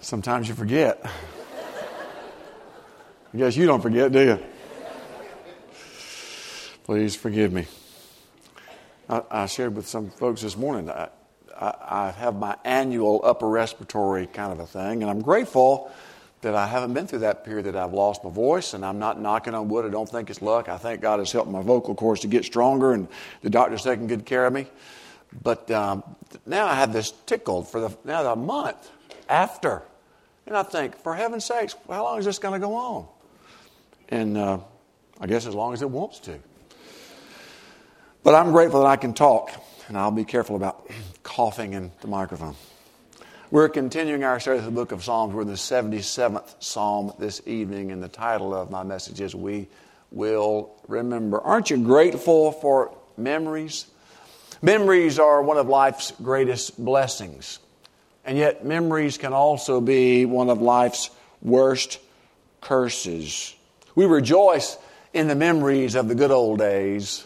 Sometimes you forget. I guess you don't forget, do you? Please forgive me. I shared with some folks this morning, I have my annual upper respiratory kind of a thing, and I'm grateful that I haven't been through that period that I've lost my voice, and I'm not knocking on wood. I don't think it's luck. I think God has helped my vocal cords to get stronger, and the doctor's taking good care of me. But now I have this tickle for the month after. And I think, for heaven's sakes, how long is this going to go on? And I guess as long as it wants to. But I'm grateful that I can talk, and I'll be careful about coughing in the microphone. We're continuing our study of the book of Psalms. We're in the 77th Psalm this evening, and the title of my message is We Will Remember. Aren't you grateful for memories? Memories are one of life's greatest blessings. And yet memories can also be one of life's worst curses. We rejoice in the memories of the good old days.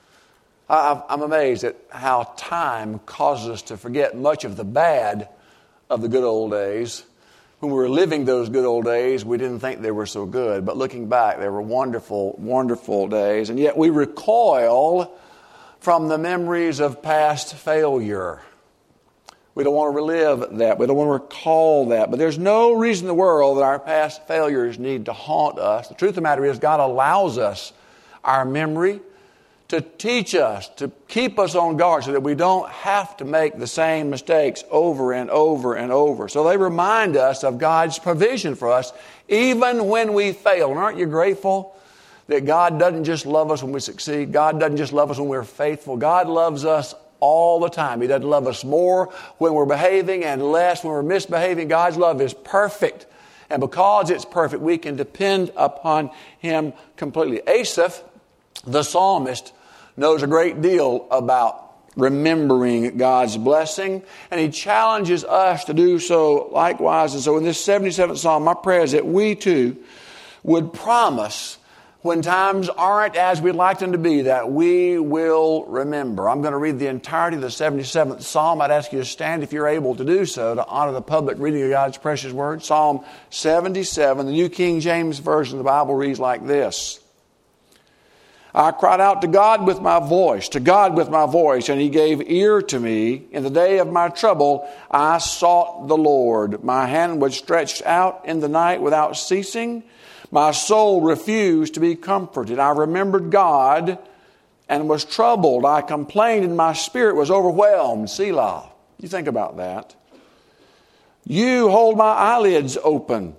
I'm amazed at how time causes us to forget much of the bad of the good old days. When we were living those good old days, we didn't think they were so good. But looking back, they were wonderful, wonderful days. And yet we recoil from the memories of past failure. We don't want to relive that. We don't want to recall that. But there's no reason in the world that our past failures need to haunt us. The truth of the matter is God allows us our memory to teach us, to keep us on guard so that we don't have to make the same mistakes over and over and over. So they remind us of God's provision for us even when we fail. And aren't you grateful that God doesn't just love us when we succeed? God doesn't just love us when we're faithful. God loves us all the time. He doesn't love us more when we're behaving and less when we're misbehaving. God's love is perfect. And because it's perfect, we can depend upon Him completely. Asaph, the psalmist, knows a great deal about remembering God's blessing, and he challenges us to do so likewise. And so in this 77th Psalm, my prayer is that we too would promise when times aren't as we'd like them to be, that we will remember. I'm going to read the entirety of the 77th Psalm. I'd ask you to stand if you're able to do so to honor the public reading of God's precious word. Psalm 77, the New King James Version of the Bible reads like this. I cried out to God with my voice, and He gave ear to me. In the day of my trouble, I sought the Lord. My hand was stretched out in the night without ceasing. My soul refused to be comforted. I remembered God and was troubled. I complained and my spirit was overwhelmed. Selah. You think about that. You hold my eyelids open.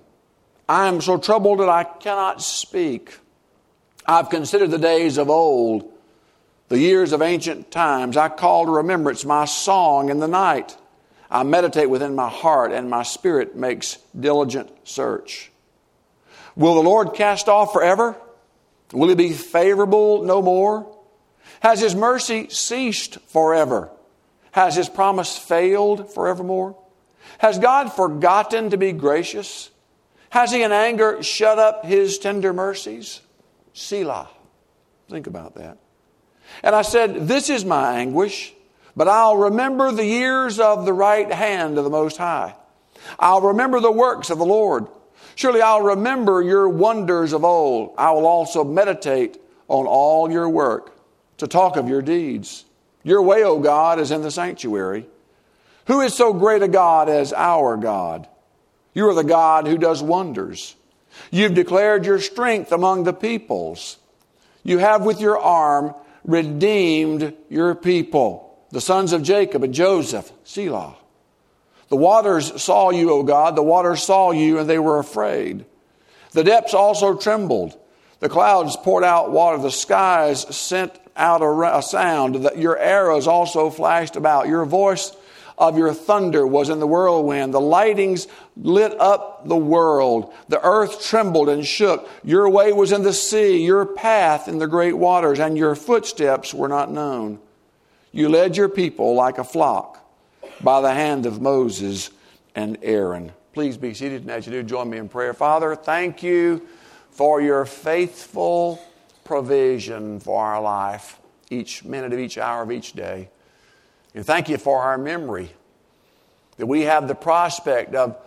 I am so troubled that I cannot speak. I've considered the days of old, the years of ancient times. I call to remembrance my song in the night. I meditate within my heart, and my spirit makes diligent search. Will the Lord cast off forever? Will He be favorable no more? Has His mercy ceased forever? Has His promise failed forevermore? Has God forgotten to be gracious? Has He in anger shut up His tender mercies? Selah. Think about that. And I said, this is my anguish, but I'll remember the years of the right hand of the Most High. I'll remember the works of the Lord. Surely I'll remember your wonders of old. I will also meditate on all your work, to talk of your deeds. Your way, O God, is in the sanctuary. Who is so great a God as our God? You are the God who does wonders. You've declared your strength among the peoples. You have with your arm redeemed your people, the sons of Jacob and Joseph. Selah. The waters saw you, O God. The waters saw you, and they were afraid. The depths also trembled. The clouds poured out water. The skies sent out a sound. Your arrows also flashed about. Your voice of your thunder was in the whirlwind. The lightnings lit up the world. The earth trembled and shook. Your way was in the sea, your path in the great waters, and your footsteps were not known. You led your people like a flock by the hand of Moses and Aaron. Please be seated, and as you do, join me in prayer. Father, thank you for your faithful provision for our life, each minute of each hour of each day. And thank you for our memory, that we have the prospect of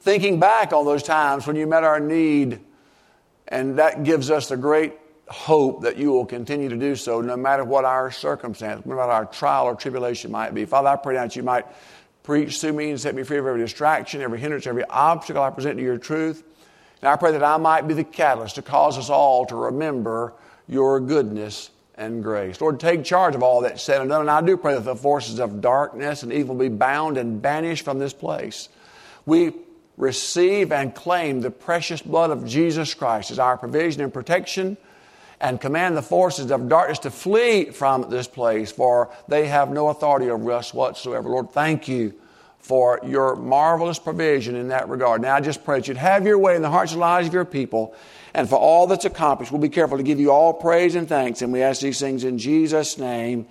thinking back on those times when you met our need, and that gives us the great hope that you will continue to do so no matter what our circumstance, no matter our trial or tribulation might be. Father, I pray that you might preach through me and set me free of every distraction, every hindrance, every obstacle I present to your truth. And I pray that I might be the catalyst to cause us all to remember your goodness and grace. Lord, take charge of all that's said and done. And I do pray that the forces of darkness and evil be bound and banished from this place. We receive and claim the precious blood of Jesus Christ as our provision and protection, and command the forces of darkness to flee from this place, for they have no authority over us whatsoever. Lord, thank you for your marvelous provision in that regard. Now I just pray that you'd have your way in the hearts and lives of your people, and for all that's accomplished, we'll be careful to give you all praise and thanks, and we ask these things in Jesus' name.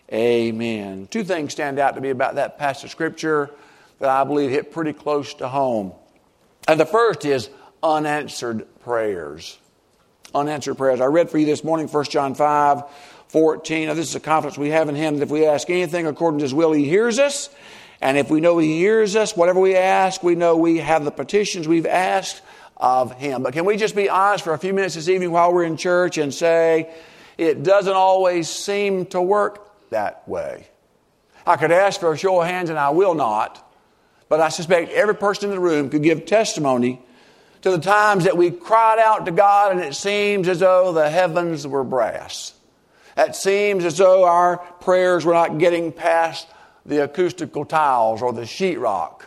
Amen. Two things stand out to me about that passage of Scripture that I believe hit pretty close to home. And the first is unanswered prayers. Unanswered prayers. I read for you this morning 1 John 5:14. Now this is a confidence we have in Him that if we ask anything according to His will, He hears us. And if we know He hears us, whatever we ask, we know we have the petitions we've asked of Him. But can we just be honest for a few minutes this evening while we're in church and say, it doesn't always seem to work that way. I could ask for a show of hands and I will not. But I suspect every person in the room could give testimony to the times that we cried out to God and it seems as though the heavens were brass. It seems as though our prayers were not getting past the acoustical tiles or the sheetrock.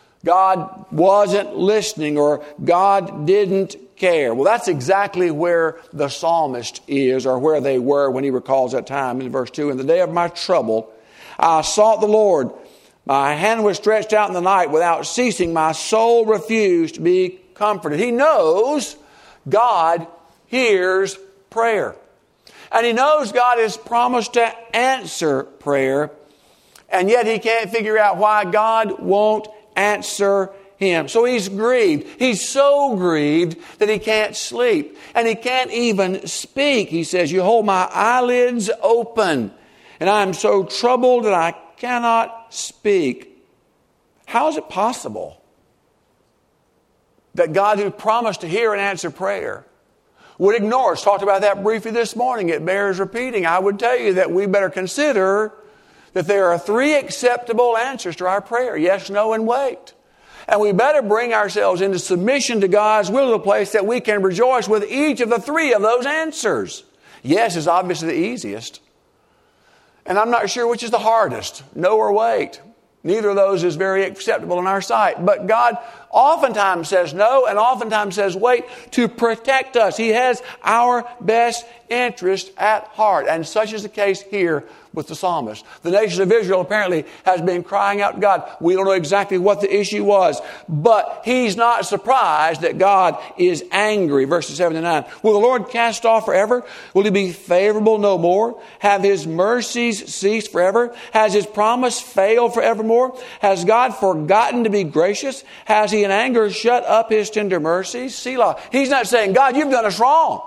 God wasn't listening, or God didn't care. Well, that's exactly where the psalmist is, or where they were when he recalls that time in verse 2. In the day of my trouble, I sought the Lord. My hand was stretched out in the night without ceasing. My soul refused to be comforted. He knows God hears prayer. And he knows God has promised to answer prayer. And yet he can't figure out why God won't answer him. So he's grieved. He's so grieved that he can't sleep. And he can't even speak. He says, you hold my eyelids open, and I am so troubled that I cannot speak. How is it possible that God, who promised to hear and answer prayer, would ignore us? Talked about that briefly this morning. It bears repeating. I would tell you that we better consider that there are 3 acceptable answers to our prayer: yes, no, and wait. And we better bring ourselves into submission to God's will to the place that we can rejoice with each of the 3 of those answers. Yes is obviously the easiest. And I'm not sure which is the hardest, no or wait. Neither of those is very acceptable in our sight. But God oftentimes says no and oftentimes says wait to protect us. He has our best interest at heart. And such is the case here with the psalmist. The nation of Israel apparently has been crying out to God. We don't know exactly what the issue was, but he's not surprised that God is angry. Verses 7 to 9. Will the Lord cast off forever? Will he be favorable no more? Have his mercies ceased forever? Has his promise failed forevermore? Has God forgotten to be gracious? Has he in anger shut up his tender mercies? Selah. He's not saying, God, you've done us wrong.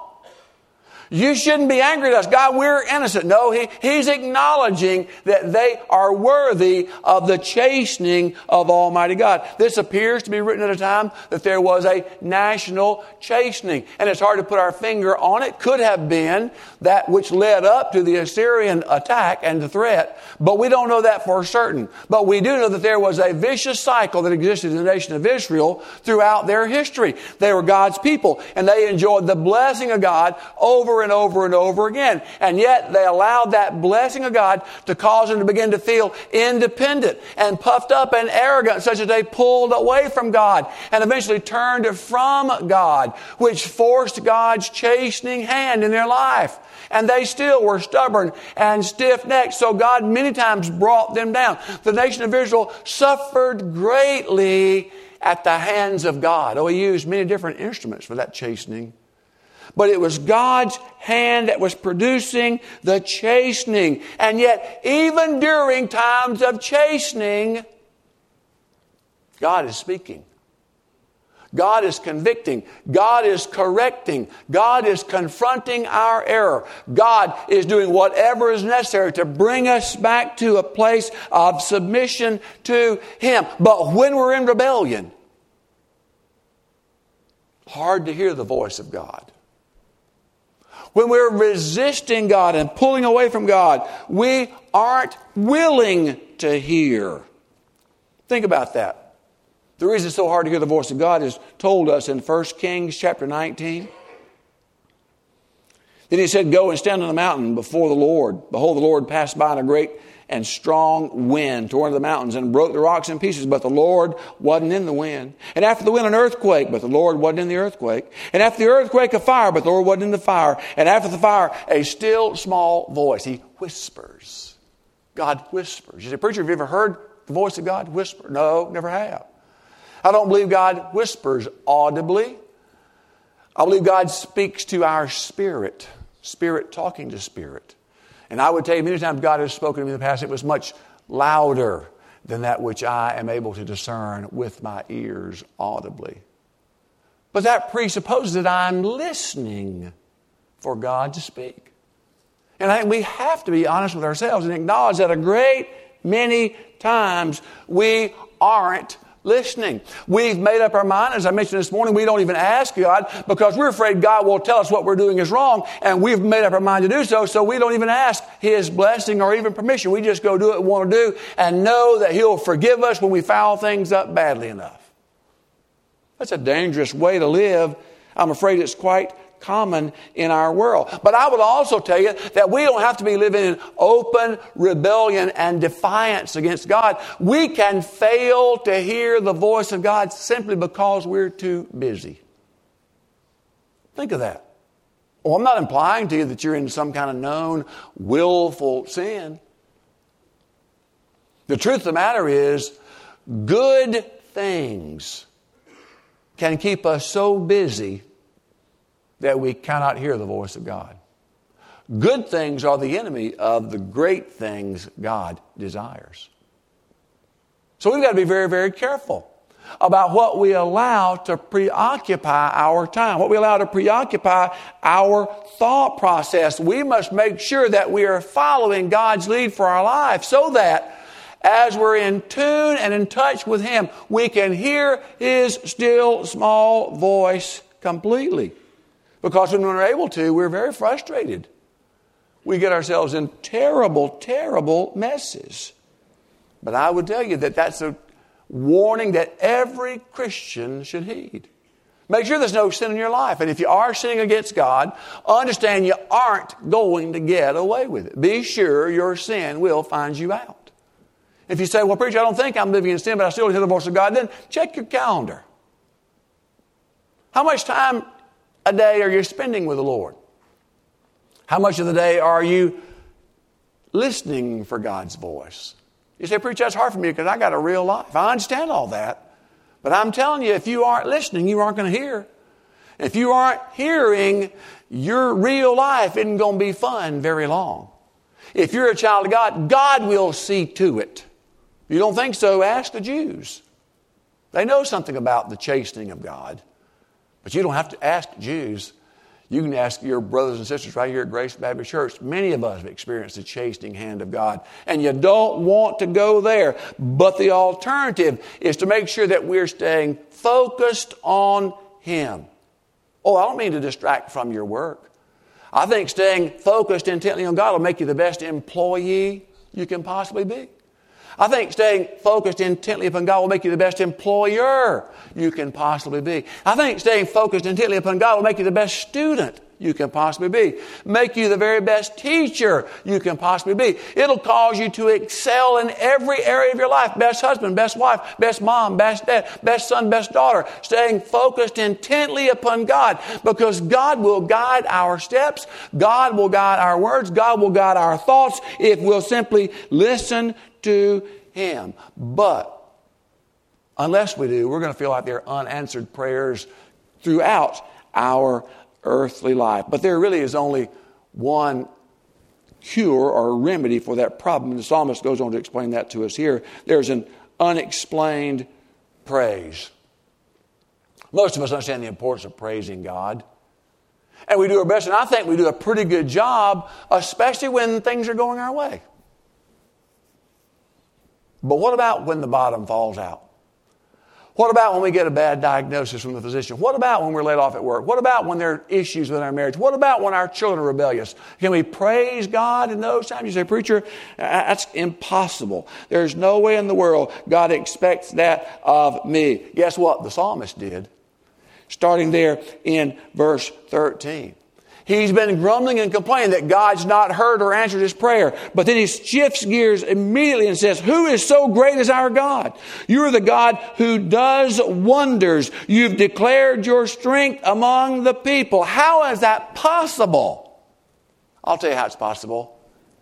You shouldn't be angry at us. God, we're innocent. No, he's acknowledging that they are worthy of the chastening of Almighty God. This appears to be written at a time that there was a national chastening. And it's hard to put our finger on it. Could have been that which led up to the Assyrian attack and the threat. But we don't know that for certain. But we do know that there was a vicious cycle that existed in the nation of Israel throughout their history. They were God's people, and they enjoyed the blessing of God over and over and over again. And yet they allowed that blessing of God to cause them to begin to feel independent and puffed up and arrogant, such that they pulled away from God and eventually turned from God, which forced God's chastening hand in their life. And they still were stubborn and stiff-necked, so God many times brought them down. The nation of Israel suffered greatly at the hands of God. Oh, he used many different instruments for that chastening. But it was God's hand that was producing the chastening. And yet, even during times of chastening, God is speaking. God is convicting. God is correcting. God is confronting our error. God is doing whatever is necessary to bring us back to a place of submission to Him. But when we're in rebellion, hard to hear the voice of God. When we're resisting God and pulling away from God, we aren't willing to hear. Think about that. The reason it's so hard to hear the voice of God is told us in 1 Kings chapter 19. Then he said, "Go and stand on the mountain before the Lord. Behold, the Lord passed by in a great and strong wind toward the mountains and broke the rocks in pieces, but the Lord wasn't in the wind. And after the wind, an earthquake, but the Lord wasn't in the earthquake. And after the earthquake, a fire, but the Lord wasn't in the fire. And after the fire, a still small voice." He whispers. God whispers. You say, "Preacher, have you ever heard the voice of God whisper?" No, never have. I don't believe God whispers audibly. I believe God speaks to our spirit, spirit talking to spirit. And I would tell you many times God has spoken to me in the past, it was much louder than that which I am able to discern with my ears audibly. But that presupposes that I'm listening for God to speak. And I think we have to be honest with ourselves and acknowledge that a great many times we aren't listening. We've made up our mind, as I mentioned this morning, we don't even ask God because we're afraid God will tell us what we're doing is wrong, and we've made up our mind to do so, so we don't even ask His blessing or even permission. We just go do what we want to do and know that He'll forgive us when we foul things up badly enough. That's a dangerous way to live. I'm afraid it's quite common in our world. But I would also tell you that we don't have to be living in open rebellion and defiance against God. We can fail to hear the voice of God simply because we're too busy. Think of that. Well, I'm not implying to you that you're in some kind of known willful sin. The truth of the matter is, good things can keep us so busy that we cannot hear the voice of God. Good things are the enemy of the great things God desires. So we've got to be very, very careful about what we allow to preoccupy our time, what we allow to preoccupy our thought process. We must make sure that we are following God's lead for our life so that as we're in tune and in touch with Him, we can hear His still small voice completely. Because when we're able to, we're very frustrated. We get ourselves in terrible, terrible messes. But I would tell you that that's a warning that every Christian should heed. Make sure there's no sin in your life. And if you are sinning against God, understand you aren't going to get away with it. Be sure your sin will find you out. If you say, "Well, preacher, I don't think I'm living in sin, but I still hear the voice of God," then check your calendar. How much time a day are you spending with the Lord? How much of the day are you listening for God's voice? You say, "Preacher, that's hard for me because I got a real life." I understand all that. But I'm telling you, if you aren't listening, you aren't going to hear. If you aren't hearing, your real life isn't going to be fun very long. If you're a child of God, God will see to it. If you don't think so, ask the Jews. They know something about the chastening of God. But you don't have to ask Jews. You can ask your brothers and sisters right here at Grace Baptist Church. Many of us have experienced the chastening hand of God. And you don't want to go there. But the alternative is to make sure that we're staying focused on Him. Oh, I don't mean to distract from your work. I think staying focused intently on God will make you the best employee you can possibly be. I think staying focused intently upon God will make you the best employer you can possibly be. I think staying focused intently upon God will make you the best student you can possibly be. Make you the very best teacher you can possibly be. It'll cause you to excel in every area of your life. Best husband, best wife, best mom, best dad, best son, best daughter. Staying focused intently upon God, because God will guide our steps. God will guide our words. God will guide our thoughts if we'll simply listen to Him. But unless we do, we're going to feel like there are unanswered prayers throughout our earthly life. But there really is only one cure or remedy for that problem. The psalmist goes on to explain that to us here. There's an unexplained praise. Most of us understand the importance of praising God. And we do our best, and I think we do a pretty good job, especially when things are going our way. But what about when the bottom falls out? What about when we get a bad diagnosis from the physician? What about when we're laid off at work? What about when there are issues with our marriage? What about when our children are rebellious? Can we praise God in those times? You say, preacher, that's impossible. There's no way in the world God expects that of me. Guess what? The psalmist did. Starting there in verse 13. He's been grumbling and complaining that God's not heard or answered his prayer. But then he shifts gears immediately and says, who is so great as our God? You're the God who does wonders. You've declared your strength among the people. How is that possible? I'll tell you how it's possible.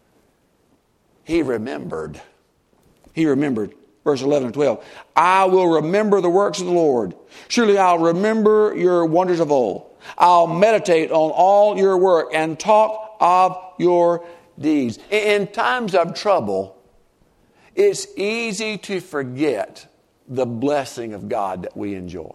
He remembered. He remembered. Verse 11 and 12. I will remember the works of the Lord. Surely I'll remember your wonders of old. I'll meditate on all your work and talk of your deeds. In times of trouble, it's easy to forget the blessing of God that we enjoy.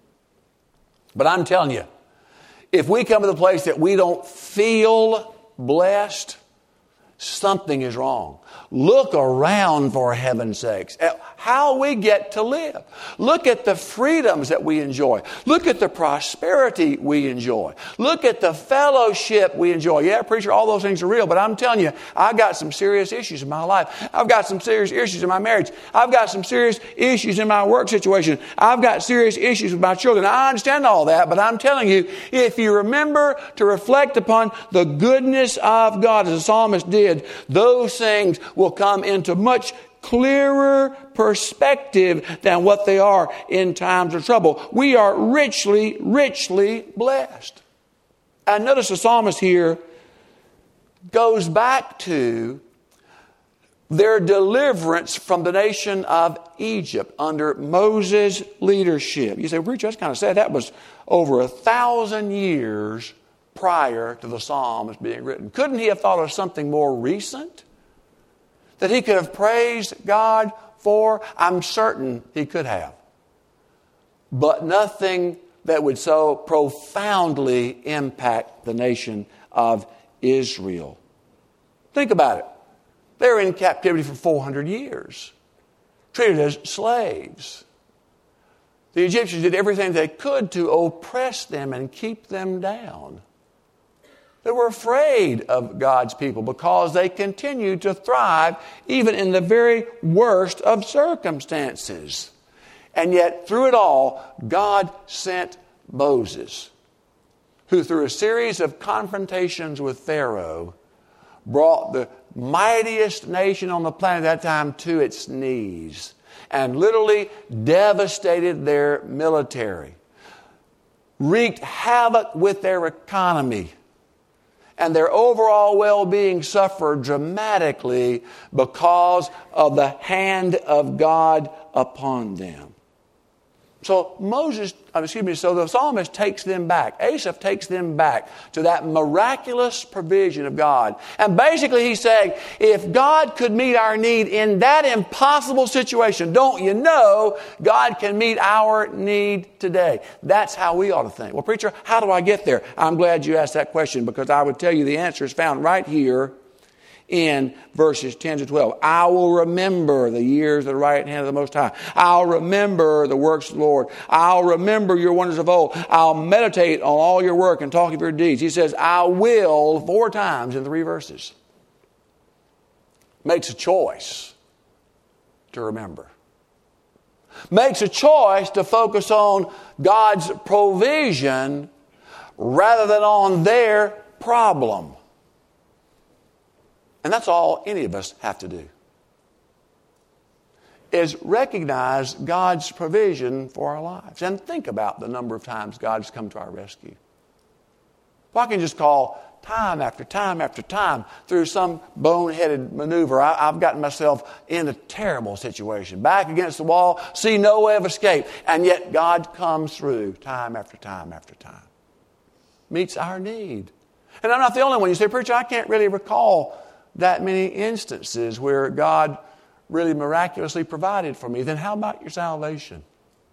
But I'm telling you, if we come to the place that we don't feel blessed, something is wrong. Look around, for heaven's sakes, at how we get to live. Look at the freedoms that we enjoy. Look at the prosperity we enjoy. Look at the fellowship we enjoy. Yeah, preacher, all those things are real, but I'm telling you, I've got some serious issues in my life. I've got some serious issues in my marriage. I've got some serious issues in my work situation. I've got serious issues with my children. I understand all that, but I'm telling you, if you remember to reflect upon the goodness of God, as the psalmist did, those things will come into much clearer perspective than what they are in times of trouble. We are richly, richly blessed. And notice the psalmist here goes back to their deliverance from the nation of Egypt under Moses' leadership. You say, preacher, that's kind of sad. That was over 1,000 years prior to the Psalms being written. Couldn't he have thought of something more recent that he could have praised God for? I'm certain he could have. But nothing that would so profoundly impact the nation of Israel. Think about it. They were in captivity for 400 years, treated as slaves. The Egyptians did everything they could to oppress them and keep them down. They were afraid of God's people because they continued to thrive even in the very worst of circumstances. And yet, through it all, God sent Moses, who through a series of confrontations with Pharaoh, brought the mightiest nation on the planet at that time to its knees and literally devastated their military, wreaked havoc with their economy, and their overall well-being suffered dramatically because of the hand of God upon them. So the psalmist takes them back. Asaph takes them back to that miraculous provision of God. And basically he's saying, if God could meet our need in that impossible situation, don't you know God can meet our need today? That's how we ought to think. Well, preacher, how do I get there? I'm glad you asked that question, because I would tell you the answer is found right here in verses 10 to 12. I will remember the years of the right hand of the Most High. I'll remember the works of the Lord. I'll remember your wonders of old. I'll meditate on all your work and talk of your deeds. He says, I will 4 times in 3 verses. Makes a choice to remember. Makes a choice to focus on God's provision rather than on their problem. And that's all any of us have to do, is recognize God's provision for our lives. And think about the number of times God's come to our rescue. If I can just call time after time after time through some boneheaded maneuver, I've gotten myself in a terrible situation, back against the wall, see no way of escape. And yet God comes through time after time after time. Meets our need. And I'm not the only one. You say, preacher, I can't really recall that many instances where God really miraculously provided for me. Then how about your salvation?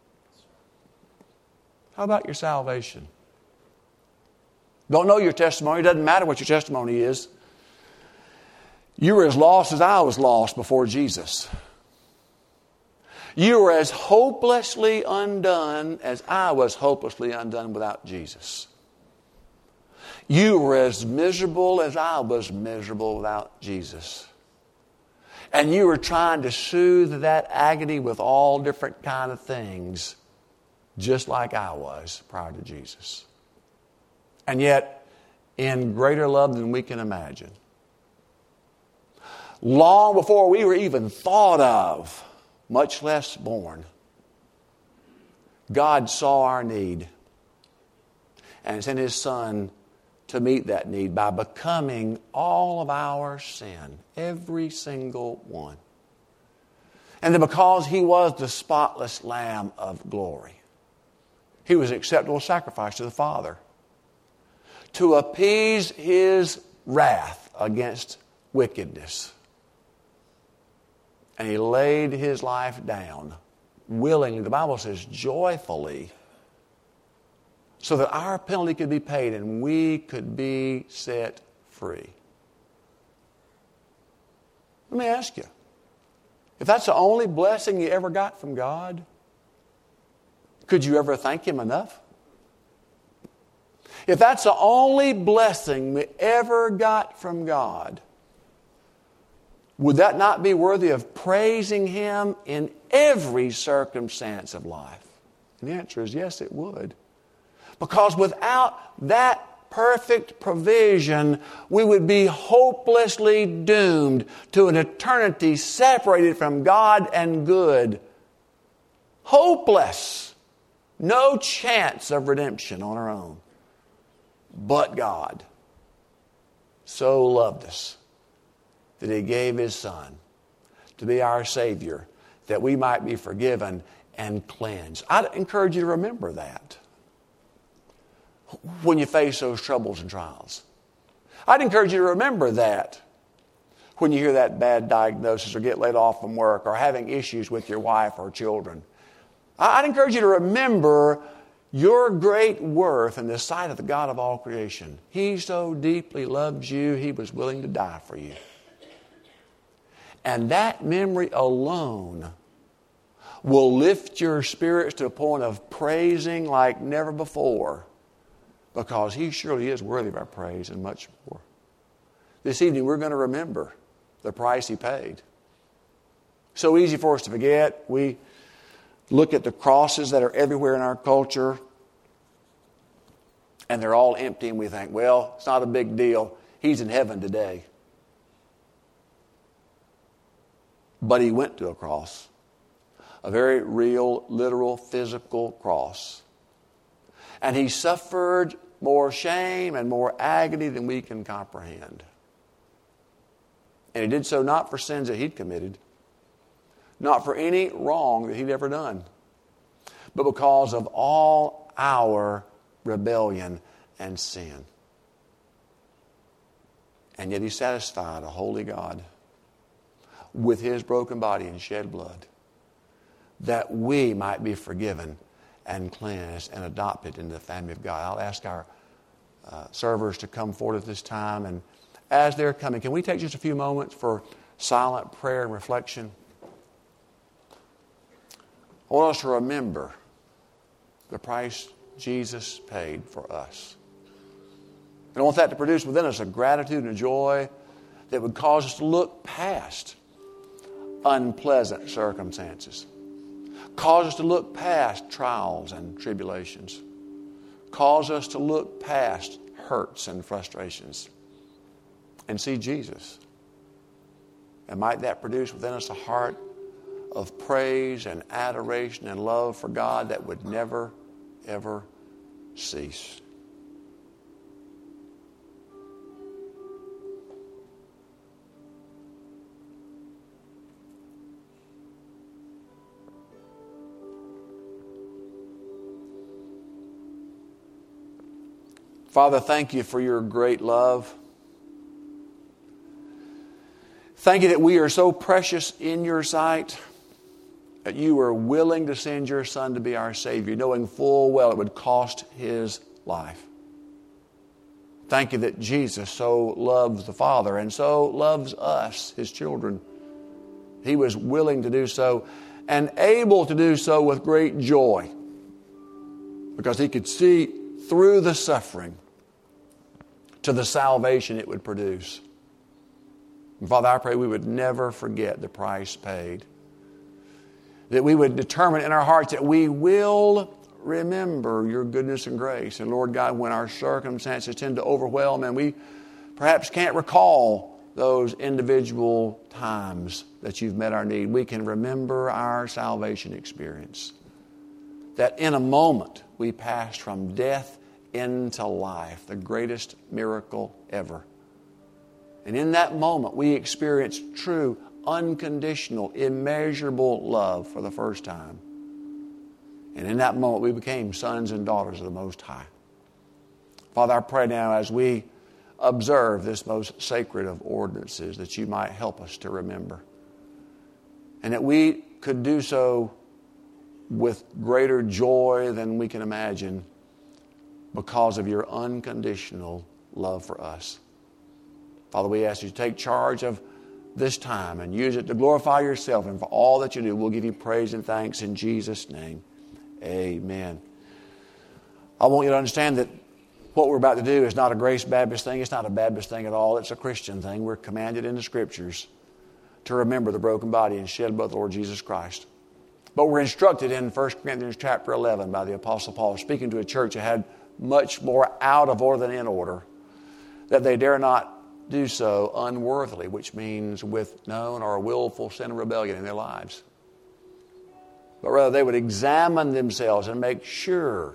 How about your salvation? Don't know your testimony. It doesn't matter what your testimony is. You were as lost as I was lost before Jesus. You were as hopelessly undone as I was hopelessly undone without Jesus. You were as miserable as I was miserable without Jesus. And you were trying to soothe that agony with all different kind of things, just like I was prior to Jesus. And yet, in greater love than we can imagine, long before we were even thought of, much less born, God saw our need and sent His Son to meet that need by becoming all of our sin, every single one. And then because He was the spotless Lamb of glory, He was an acceptable sacrifice to the Father to appease His wrath against wickedness. And He laid His life down willingly, the Bible says joyfully, so that our penalty could be paid and we could be set free. Let me ask you, if that's the only blessing you ever got from God, could you ever thank Him enough? If that's the only blessing we ever got from God, would that not be worthy of praising Him in every circumstance of life? And the answer is yes, it would. Because without that perfect provision, we would be hopelessly doomed to an eternity separated from God and good. Hopeless. No chance of redemption on our own. But God so loved us that He gave His Son to be our Savior, that we might be forgiven and cleansed. I'd encourage you to remember that when you face those troubles and trials. I'd encourage you to remember that when you hear that bad diagnosis or get laid off from work or having issues with your wife or children. I'd encourage you to remember your great worth in the sight of the God of all creation. He so deeply loves you, He was willing to die for you. And that memory alone will lift your spirits to a point of praising like never before, because He surely is worthy of our praise and much more. This evening we're going to remember the price He paid. So easy for us to forget. We look at the crosses that are everywhere in our culture, and they're all empty, and we think, well, it's not a big deal. He's in heaven today. But He went to a cross, a very real, literal, physical cross. And He suffered more shame and more agony than we can comprehend. And He did so not for sins that He'd committed, not for any wrong that He'd ever done, but because of all our rebellion and sin. And yet He satisfied a holy God with His broken body and shed blood, that we might be forgiven and cleansed and adopted into the family of God. I'll ask our servers to come forward at this time. And as they're coming, can we take just a few moments for silent prayer and reflection? I want us to remember the price Jesus paid for us. And I want that to produce within us a gratitude and a joy that would cause us to look past unpleasant circumstances. Cause us to look past trials and tribulations. Cause us to look past hurts and frustrations and see Jesus. And might that produce within us a heart of praise and adoration and love for God that would never, ever cease. Father, thank You for Your great love. Thank You that we are so precious in Your sight that You were willing to send Your Son to be our Savior, knowing full well it would cost His life. Thank You that Jesus so loves the Father and so loves us, His children. He was willing to do so. and able to do so with great joy, because he could see through the suffering to the salvation it would produce. And Father, I pray we would never forget the price paid. That we would determine in our hearts that we will remember your goodness and grace. And Lord God, when our circumstances tend to overwhelm and we perhaps can't recall those individual times that you've met our need, we can remember our salvation experience. That in a moment we passed from death into life, the greatest miracle ever. And in that moment we experienced true, unconditional, immeasurable love for the first time. And in that moment we became sons and daughters of the Most High. Father, I pray now as we observe this most sacred of ordinances that you might help us to remember. And that we could do so with greater joy than we can imagine because of your unconditional love for us. Father, we ask you to take charge of this time and use it to glorify yourself. And for all that you do, we'll give you praise and thanks in Jesus' name. Amen. I want you to understand that what we're about to do is not a Grace Baptist thing. It's not a Baptist thing at all. It's a Christian thing. We're commanded in the Scriptures to remember the broken body and shed blood of the Lord Jesus Christ. But we're instructed in 1 Corinthians chapter 11 by the Apostle Paul, speaking to a church that had much more out of order than in order, that they dare not do so unworthily, which means with known or willful sin and rebellion in their lives. But rather they would examine themselves and make sure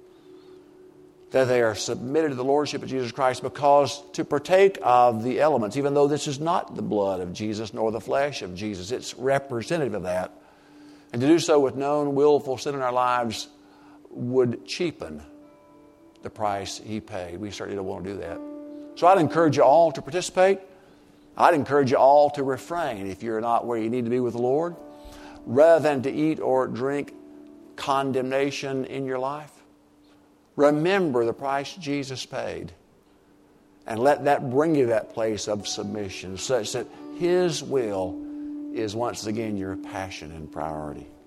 that they are submitted to the Lordship of Jesus Christ, because to partake of the elements, even though this is not the blood of Jesus nor the flesh of Jesus, it's representative of that. And to do so with known willful sin in our lives would cheapen the price he paid. We certainly don't want to do that. So I'd encourage you all to participate. I'd encourage you all to refrain if you're not where you need to be with the Lord. Rather than to eat or drink condemnation in your life, remember the price Jesus paid. And let that bring you to that place of submission, such that his will is once again your passion and priority.